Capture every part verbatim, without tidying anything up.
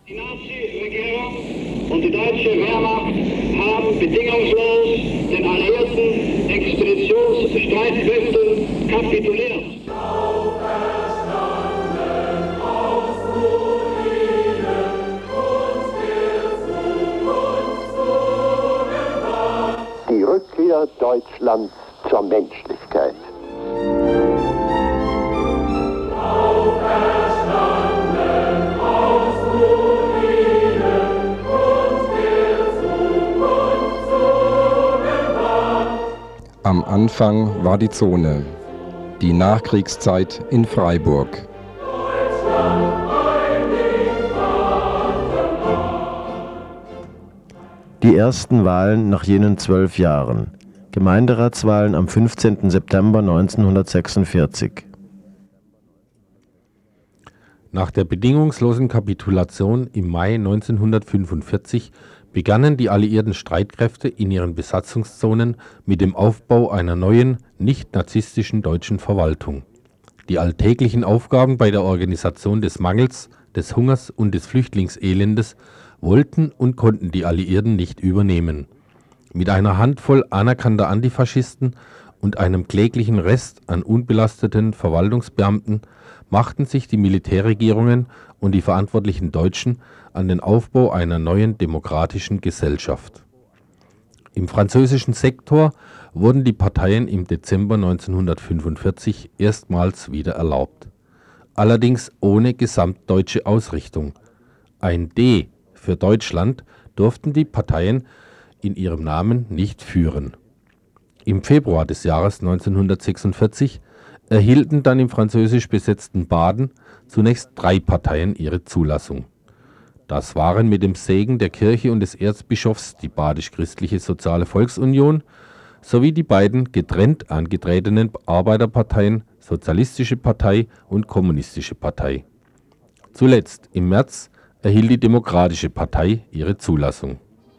Die Nazi-Regierung und die deutsche Wehrmacht haben bedingungslos den alliierten Expeditionsstreitkräften kapituliert. Die Rückkehr Deutschlands zur Menschlichkeit. Am Anfang war die Zone, die Nachkriegszeit in Freiburg. Die ersten Wahlen nach jenen zwölf Jahren. Gemeinderatswahlen am fünfzehnten September neunzehnhundertsechsundvierzig. Nach der bedingungslosen Kapitulation im Mai neunzehnhundertfünfundvierzig begannen die alliierten Streitkräfte in ihren Besatzungszonen mit dem Aufbau einer neuen, nicht-nazistischen deutschen Verwaltung. Die alltäglichen Aufgaben bei der Organisation des Mangels, des Hungers und des Flüchtlingselendes wollten und konnten die Alliierten nicht übernehmen. Mit einer Handvoll anerkannter Antifaschisten und einem kläglichen Rest an unbelasteten Verwaltungsbeamten machten sich die Militärregierungen und die verantwortlichen Deutschen an den Aufbau einer neuen demokratischen Gesellschaft. Im französischen Sektor wurden die Parteien im Dezember neunzehnhundertfünfundvierzig erstmals wieder erlaubt. Allerdings ohne gesamtdeutsche Ausrichtung. Ein D für Deutschland durften die Parteien in ihrem Namen nicht führen. Im Februar des Jahres neunzehnhundertsechsundvierzig erhielten dann im französisch besetzten Baden zunächst drei Parteien ihre Zulassung. Das waren mit dem Segen der Kirche und des Erzbischofs die Badisch-Christliche Soziale Volksunion sowie die beiden getrennt angetretenen Arbeiterparteien Sozialistische Partei und Kommunistische Partei. Zuletzt im März erhielt die Demokratische Partei ihre Zulassung.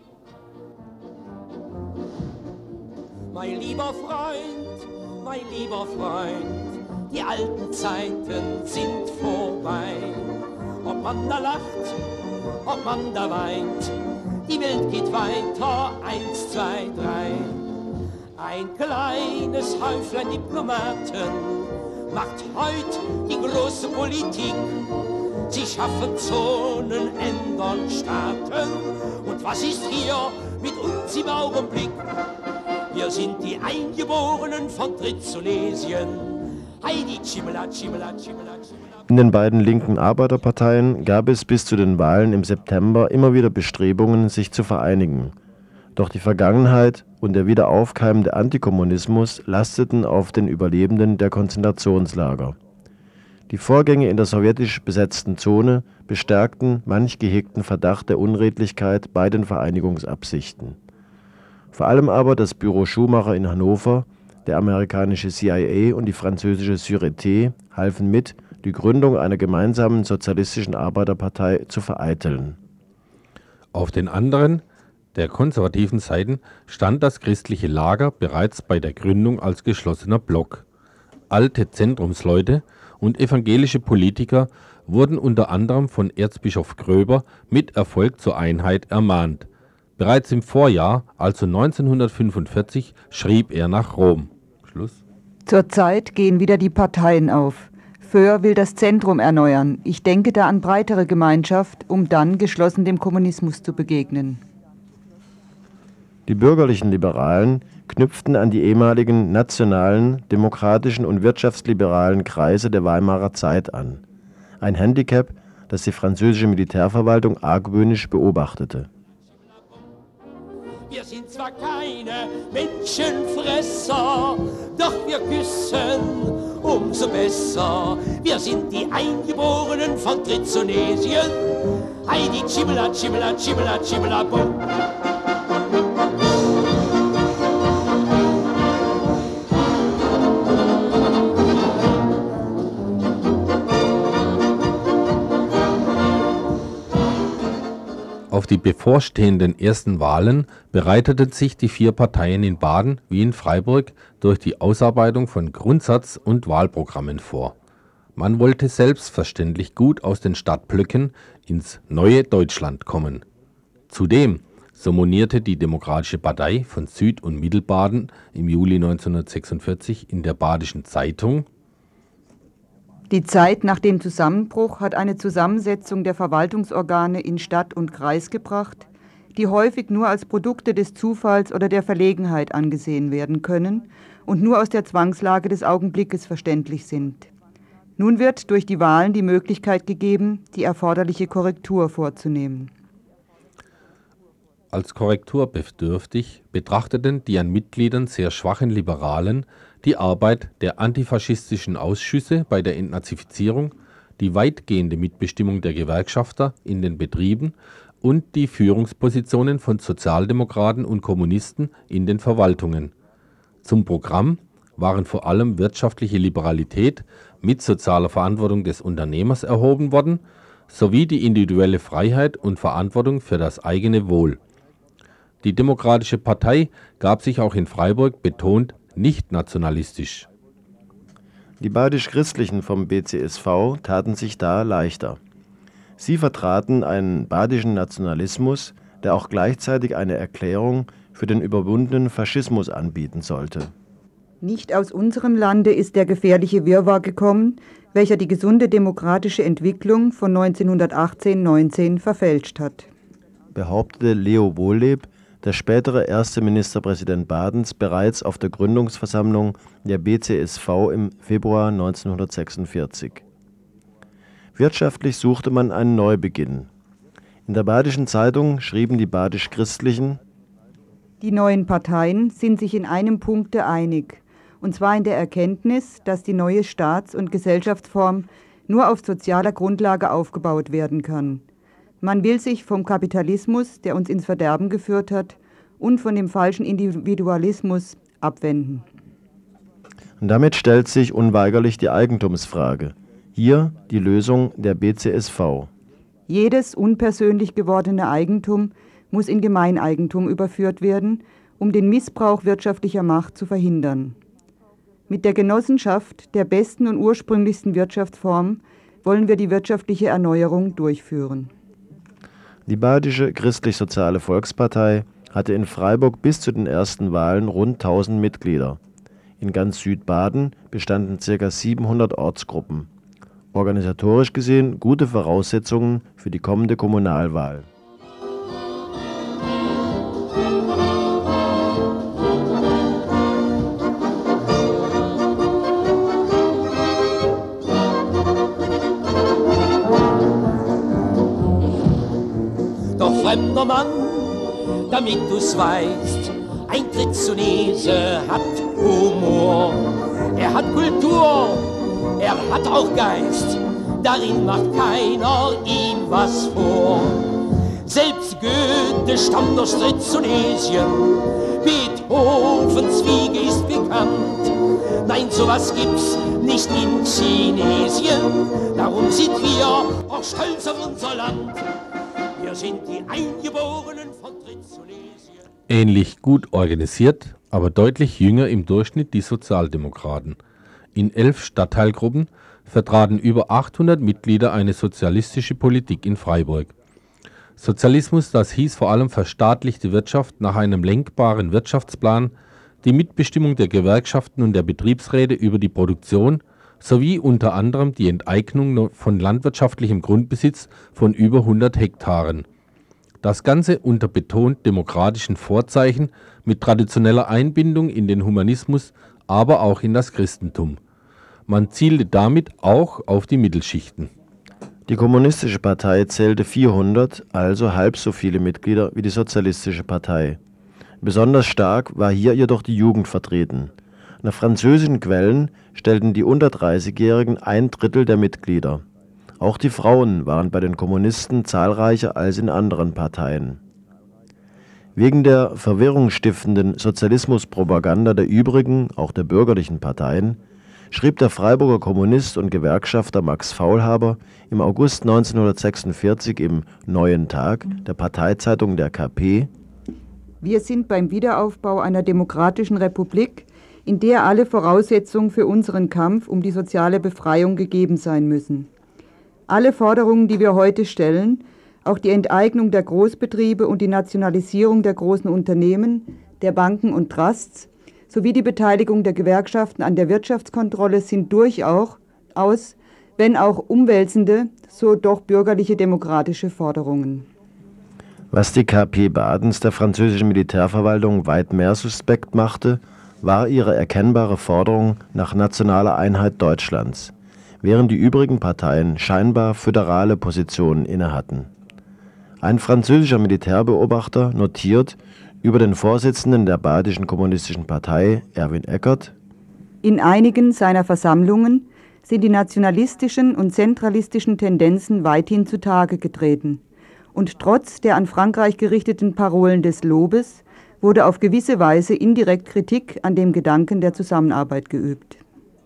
Mein lieber Freund, mein lieber Freund, die alten Zeiten sind vorbei. Ob man da lacht, ob man da weint, die Welt geht weiter, eins, zwei, drei. Ein kleines Häuflein Diplomaten macht heut die große Politik. Sie schaffen Zonen, ändern Staaten. Und was ist hier mit uns im Augenblick? Wir sind die Eingeborenen von Trizonesien. Heidi, Chimela, Chimela, Chimela, Chimela. In den beiden linken Arbeiterparteien gab es bis zu den Wahlen im September immer wieder Bestrebungen, sich zu vereinigen. Doch die Vergangenheit und der wieder aufkeimende Antikommunismus lasteten auf den Überlebenden der Konzentrationslager. Die Vorgänge in der sowjetisch besetzten Zone bestärkten manch gehegten Verdacht der Unredlichkeit bei den Vereinigungsabsichten. Vor allem aber das Büro Schumacher in Hannover, der amerikanische C I A und die französische Sûreté halfen mit, die Gründung einer gemeinsamen sozialistischen Arbeiterpartei zu vereiteln. Auf den anderen, der konservativen Seiten stand das christliche Lager bereits bei der Gründung als geschlossener Block. Alte Zentrumsleute und evangelische Politiker wurden unter anderem von Erzbischof Gröber mit Erfolg zur Einheit ermahnt. Bereits im Vorjahr, also neunzehnhundertfünfundvierzig, schrieb er nach Rom. Schluss. Zurzeit gehen wieder die Parteien auf. Föhr will das Zentrum erneuern. Ich denke da an breitere Gemeinschaft, um dann geschlossen dem Kommunismus zu begegnen. Die bürgerlichen Liberalen knüpften an die ehemaligen nationalen, demokratischen und wirtschaftsliberalen Kreise der Weimarer Zeit an. Ein Handicap, das die französische Militärverwaltung argwöhnisch beobachtete. Wir sind zwar keine Menschenfresser, doch wir küssen umso besser. Wir sind die Eingeborenen von Trizonesien. Heidi, Chimela, Chimela, Chimela, Chimela, Bum. Auf die bevorstehenden ersten Wahlen bereiteten sich die vier Parteien in Baden wie in Freiburg durch die Ausarbeitung von Grundsatz- und Wahlprogrammen vor. Man wollte selbstverständlich gut aus den Stadtblöcken ins neue Deutschland kommen. Zudem, so monierte die Demokratische Partei von Süd- und Mittelbaden im Juli neunzehnhundertsechsundvierzig in der Badischen Zeitung: Die Zeit nach dem Zusammenbruch hat eine Zusammensetzung der Verwaltungsorgane in Stadt und Kreis gebracht, die häufig nur als Produkte des Zufalls oder der Verlegenheit angesehen werden können und nur aus der Zwangslage des Augenblickes verständlich sind. Nun wird durch die Wahlen die Möglichkeit gegeben, die erforderliche Korrektur vorzunehmen. Als korrekturbedürftig betrachteten die an Mitgliedern sehr schwachen Liberalen die Arbeit der antifaschistischen Ausschüsse bei der Entnazifizierung, die weitgehende Mitbestimmung der Gewerkschafter in den Betrieben und die Führungspositionen von Sozialdemokraten und Kommunisten in den Verwaltungen. Zum Programm waren vor allem wirtschaftliche Liberalität mit sozialer Verantwortung des Unternehmers erhoben worden, sowie die individuelle Freiheit und Verantwortung für das eigene Wohl. Die Demokratische Partei gab sich auch in Freiburg betont nicht nationalistisch. Die Badisch-Christlichen vom B C S V taten sich da leichter. Sie vertraten einen badischen Nationalismus, der auch gleichzeitig eine Erklärung für den überwundenen Faschismus anbieten sollte. Nicht aus unserem Lande ist der gefährliche Wirrwarr gekommen, welcher die gesunde demokratische Entwicklung von neunzehnhundertachtzehn neunzehn verfälscht hat, behauptete Leo Wohlleb, der spätere erste Ministerpräsident Badens, bereits auf der Gründungsversammlung der B C S V im Februar neunzehnhundertsechsundvierzig. Wirtschaftlich suchte man einen Neubeginn. In der Badischen Zeitung schrieben die Badisch-Christlichen: Die neuen Parteien sind sich in einem Punkte einig, und zwar in der Erkenntnis, dass die neue Staats- und Gesellschaftsform nur auf sozialer Grundlage aufgebaut werden kann. Man will sich vom Kapitalismus, der uns ins Verderben geführt hat, und von dem falschen Individualismus abwenden. Und damit stellt sich unweigerlich die Eigentumsfrage. Hier die Lösung der B C S V. Jedes unpersönlich gewordene Eigentum muss in Gemeineigentum überführt werden, um den Missbrauch wirtschaftlicher Macht zu verhindern. Mit der Genossenschaft der besten und ursprünglichsten Wirtschaftsform wollen wir die wirtschaftliche Erneuerung durchführen. Die Badische Christlich-Soziale Volkspartei hatte in Freiburg bis zu den ersten Wahlen rund tausend Mitglieder. In ganz Südbaden bestanden ca. siebenhundert Ortsgruppen. Organisatorisch gesehen gute Voraussetzungen für die kommende Kommunalwahl. Doch fremder Mann, damit du's weißt, ein Trittsonese hat Humor. Er hat Kultur, er hat auch Geist, darin macht keiner ihm was vor. Selbst Goethe stammt aus Tritzonesien, Beethovens Wiege ist bekannt. Nein, sowas gibt's nicht in Chinesien, darum sind wir auch stolz auf unser Land. Wir sind die Eingeborenen von Tritzonesien. Ähnlich gut organisiert, aber deutlich jünger im Durchschnitt die Sozialdemokraten. In elf Stadtteilgruppen vertraten über achthundert Mitglieder eine sozialistische Politik in Freiburg. Sozialismus, das hieß vor allem verstaatlichte Wirtschaft nach einem lenkbaren Wirtschaftsplan, die Mitbestimmung der Gewerkschaften und der Betriebsräte über die Produktion sowie unter anderem die Enteignung von landwirtschaftlichem Grundbesitz von über hundert Hektaren. Das Ganze unter betont demokratischen Vorzeichen mit traditioneller Einbindung in den Humanismus, aber auch in das Christentum. Man zielte damit auch auf die Mittelschichten. Die Kommunistische Partei zählte vierhundert, also halb so viele Mitglieder wie die Sozialistische Partei. Besonders stark war hier jedoch die Jugend vertreten. Nach französischen Quellen stellten die unter dreißigjährigen ein Drittel der Mitglieder. Auch die Frauen waren bei den Kommunisten zahlreicher als in anderen Parteien. Wegen der verwirrungsstiftenden Sozialismuspropaganda der übrigen, auch der bürgerlichen Parteien, schrieb der Freiburger Kommunist und Gewerkschafter Max Faulhaber im August neunzehnhundertsechsundvierzig im Neuen Tag, der Parteizeitung der K P: Wir sind beim Wiederaufbau einer demokratischen Republik in der alle Voraussetzungen für unseren Kampf um die soziale Befreiung gegeben sein müssen. Alle Forderungen, die wir heute stellen, auch die Enteignung der Großbetriebe und die Nationalisierung der großen Unternehmen, der Banken und Trusts, sowie die Beteiligung der Gewerkschaften an der Wirtschaftskontrolle sind durchaus, wenn auch umwälzende, so doch bürgerliche demokratische Forderungen. Was die K P Badens der französischen Militärverwaltung weit mehr suspekt machte, war ihre erkennbare Forderung nach nationaler Einheit Deutschlands, während die übrigen Parteien scheinbar föderale Positionen innehatten. Ein französischer Militärbeobachter notiert über den Vorsitzenden der Badischen Kommunistischen Partei, Erwin Eckert: In einigen seiner Versammlungen sind die nationalistischen und zentralistischen Tendenzen weithin zutage getreten. Und trotz der an Frankreich gerichteten Parolen des Lobes wurde auf gewisse Weise indirekt Kritik an dem Gedanken der Zusammenarbeit geübt.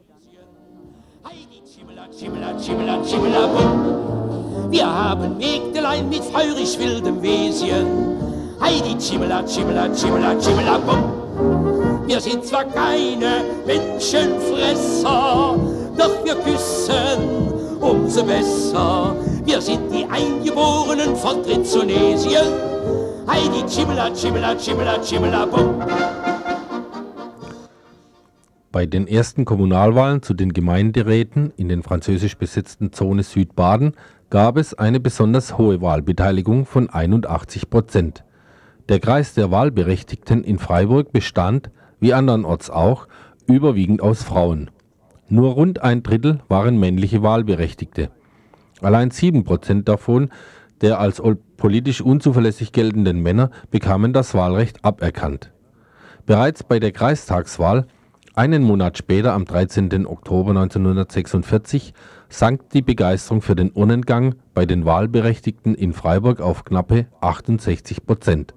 Wir haben Mägdelein mit feurig wildem Wesen. Heidi, Chimela, Chimela, Chimela, Chimela, bum. Wir sind zwar keine Menschenfresser, doch wir küssen umso besser. Wir sind die Eingeborenen von Trizonesien. Heidi, Chimela, Chimela, Chimela, Chimela, bum. Bei den ersten Kommunalwahlen zu den Gemeinderäten in den französisch besetzten Zone Südbaden gab es eine besonders hohe Wahlbeteiligung von einundachtzig Prozent. Der Kreis der Wahlberechtigten in Freiburg bestand, wie andernorts auch, überwiegend aus Frauen. Nur rund ein Drittel waren männliche Wahlberechtigte. Allein sieben Prozent davon, der als politisch unzuverlässig geltenden Männer, bekamen das Wahlrecht aberkannt. Bereits bei der Kreistagswahl, einen Monat später, am dreizehnten Oktober neunzehnhundertsechsundvierzig, sank die Begeisterung für den Urnengang bei den Wahlberechtigten in Freiburg auf knappe achtundsechzig Prozent.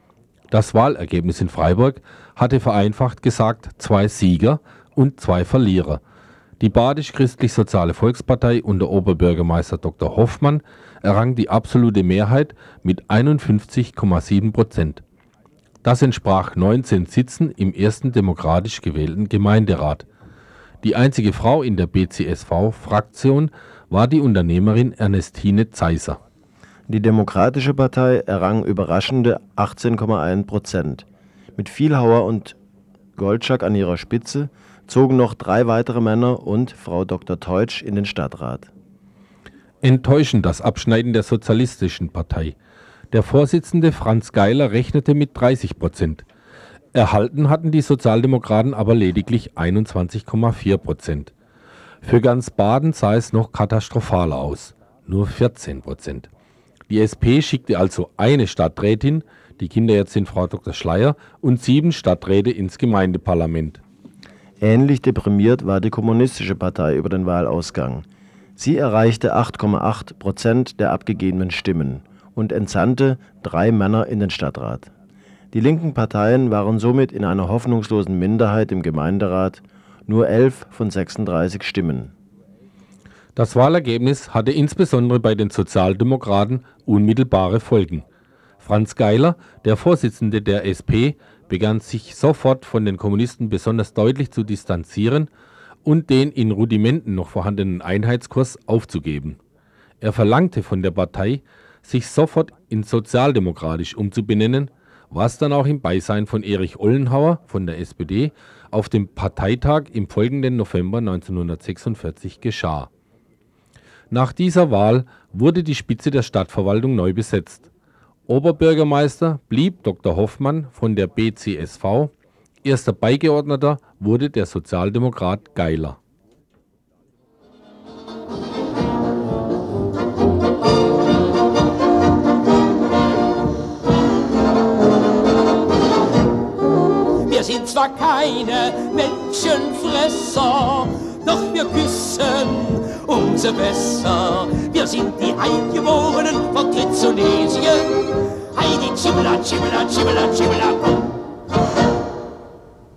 Das Wahlergebnis in Freiburg hatte vereinfacht gesagt zwei Sieger und zwei Verlierer. Die Badisch-Christlich-Soziale Volkspartei unter Oberbürgermeister Doktor Hoffmann errang die absolute Mehrheit mit einundfünfzig Komma sieben Prozent. Das entsprach neunzehn Sitzen im ersten demokratisch gewählten Gemeinderat. Die einzige Frau in der B C S V-Fraktion war die Unternehmerin Ernestine Zeiser. Die Demokratische Partei errang überraschende achtzehn Komma eins Prozent. Mit Vielhauer und Goldschagg an ihrer Spitze zogen noch drei weitere Männer und Frau Doktor Teutsch in den Stadtrat. Enttäuschend das Abschneiden der Sozialistischen Partei. Der Vorsitzende Franz Geiler rechnete mit dreißig Prozent. Erhalten hatten die Sozialdemokraten aber lediglich einundzwanzig Komma vier Prozent. Für ganz Baden sah es noch katastrophaler aus, nur vierzehn Prozent. Die S P schickte also eine Stadträtin, die Kinderärztin Frau Doktor Schleier, und sieben Stadträte ins Gemeindeparlament. Ähnlich deprimiert war die Kommunistische Partei über den Wahlausgang. Sie erreichte acht Komma acht Prozent der abgegebenen Stimmen und entsandte drei Männer in den Stadtrat. Die linken Parteien waren somit in einer hoffnungslosen Minderheit im Gemeinderat, nur elf von sechsunddreißig Stimmen. Das Wahlergebnis hatte insbesondere bei den Sozialdemokraten unmittelbare Folgen. Franz Geiler, der Vorsitzende der S P, begann sich sofort von den Kommunisten besonders deutlich zu distanzieren und den in Rudimenten noch vorhandenen Einheitskurs aufzugeben. Er verlangte von der Partei, sich sofort in sozialdemokratisch umzubenennen, was dann auch im Beisein von Erich Ollenhauer von der S P D auf dem Parteitag im folgenden November neunzehnhundertsechsundvierzig geschah. Nach dieser Wahl wurde die Spitze der Stadtverwaltung neu besetzt. Oberbürgermeister blieb Doktor Hoffmann von der B C S V, erster Beigeordneter wurde der Sozialdemokrat Geiler. Wir sind zwar keine Menschenfresser, doch wir küssen umso besser. Wir sind die Eingeborenen von Trizonesien. Heidi, Chimela, Chimela, Chimela, Chimela,